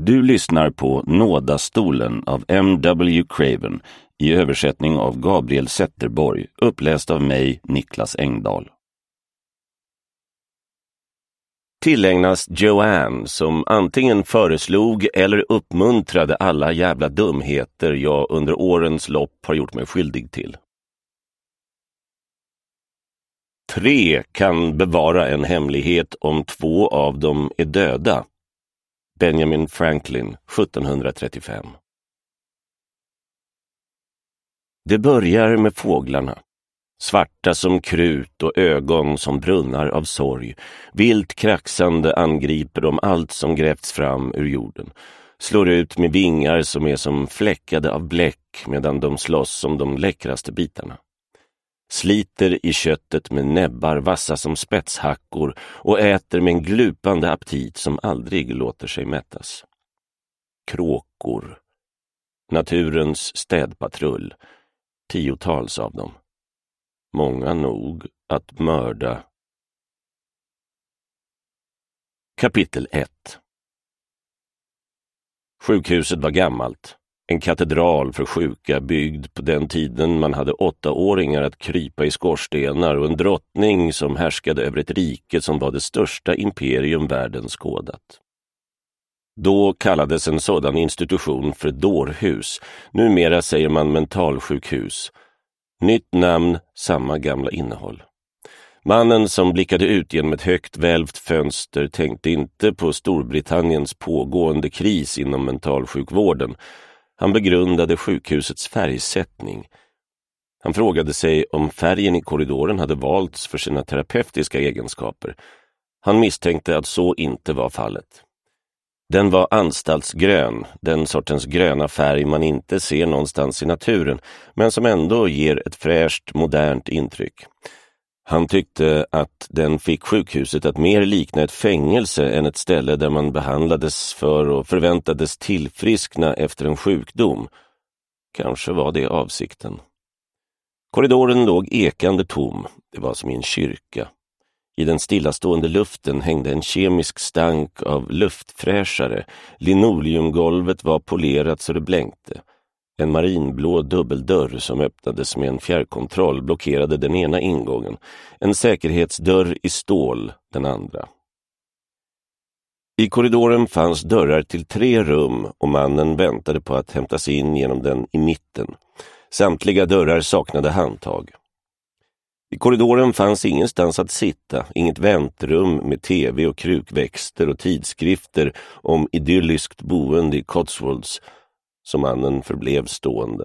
Du lyssnar på Nådastolen av M.W. Craven i översättning av Gabriel Zetterborg, uppläst av mig, Niklas Engdahl. Tillägnas Joanne, som antingen föreslog eller uppmuntrade alla jävla dumheter jag under årens lopp har gjort mig skyldig till. 3 kan bevara en hemlighet om 2 av dem är döda. Benjamin Franklin, 1735. Det börjar med fåglarna. Svarta som krut och ögon som brunnar av sorg. Vilt kraxande angriper de allt som grävts fram ur jorden. Slår ut med vingar som är som fläckade av bläck medan de slåss om de läckraste bitarna. Sliter i köttet med näbbar vassa som spetshackor och äter med en glupande aptit som aldrig låter sig mättas. Kråkor. Naturens städpatrull. 10-tals av dem. Många nog att mörda. Kapitel 1. Sjukhuset var gammalt. En katedral för sjuka byggd på den tiden man hade 8-åringar att krypa i skorstenar och en drottning som härskade över ett rike som var det största imperium världen skådat. Då kallades en sådan institution för dårhus. Numera säger man mentalsjukhus. Nytt namn, samma gamla innehåll. Mannen som blickade ut genom ett högt välvt fönster tänkte inte på Storbritanniens pågående kris inom mentalsjukvården. Han begrundade sjukhusets färgsättning. Han frågade sig om färgen i korridoren hade valts för sina terapeutiska egenskaper. Han misstänkte att så inte var fallet. Den var anstaltsgrön, den sortens gröna färg man inte ser någonstans i naturen, men som ändå ger ett fräscht, modernt intryck. Han tyckte att den fick sjukhuset att mer likna ett fängelse än ett ställe där man behandlades för och förväntades tillfriskna efter en sjukdom. Kanske var det avsikten. Korridoren låg ekande tom, det var som i en kyrka. I den stillastående luften hängde en kemisk stank av luftfräschare. Linoleumgolvet var polerat så det blänkte. En marinblå dubbeldörr som öppnades med en fjärrkontroll blockerade den ena ingången. En säkerhetsdörr i stål den andra. I korridoren fanns dörrar till 3 rum och mannen väntade på att hämtas in genom den i mitten. Samtliga dörrar saknade handtag. I korridoren fanns ingenstans att sitta, inget väntrum med tv och krukväxter och tidskrifter om idylliskt boende i Cotswolds, som mannen förblev stående.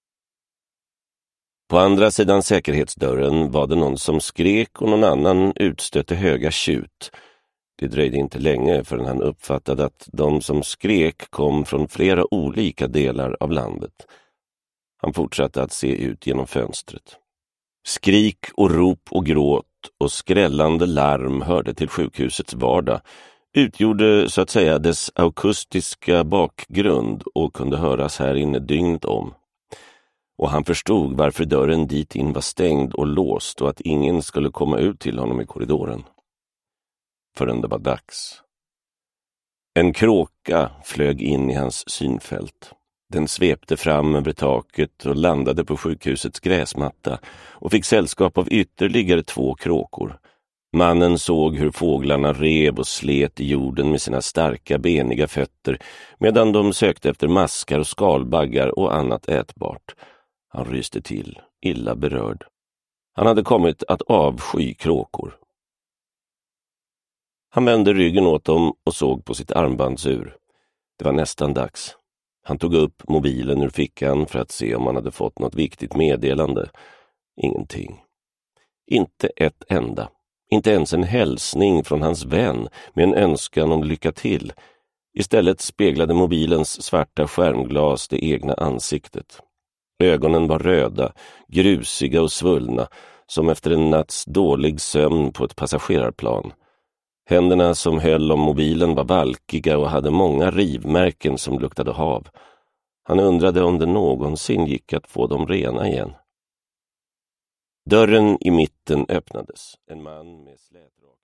På andra sidan säkerhetsdörren var det någon som skrek och någon annan utstötte höga tjut. Det dröjde inte länge förrän han uppfattade att de som skrek kom från flera olika delar av landet. Han fortsatte att se ut genom fönstret. Skrik och rop och gråt och skrällande larm hörde till sjukhusets vardag, utgjorde så att säga dess akustiska bakgrund och kunde höras här inne dygnet om. Och han förstod varför dörren dit in var stängd och låst och att ingen skulle komma ut till honom i korridoren. Förrän det var dags. En kråka flög in i hans synfält. Den svepte fram över taket och landade på sjukhusets gräsmatta och fick sällskap av ytterligare 2 kråkor. Mannen såg hur fåglarna rev och slet i jorden med sina starka beniga fötter medan de sökte efter maskar och skalbaggar och annat ätbart. Han ryste till, illa berörd. Han hade kommit att avsky kråkor. Han vände ryggen åt dem och såg på sitt armbandsur. Det var nästan dags. Han tog upp mobilen ur fickan för att se om han hade fått något viktigt meddelande. Ingenting. Inte ett enda. Inte ens en hälsning från hans vän med en önskan om lycka till. Istället speglade mobilens svarta skärmglas det egna ansiktet. Ögonen var röda, grusiga och svullna, som efter en natts dålig sömn på ett passagerarplan. Händerna som höll om mobilen var valkiga och hade många rivmärken som luktade hav. Han undrade om det någonsin gick att få dem rena igen. Dörren i mitten öppnades. En man med slätrak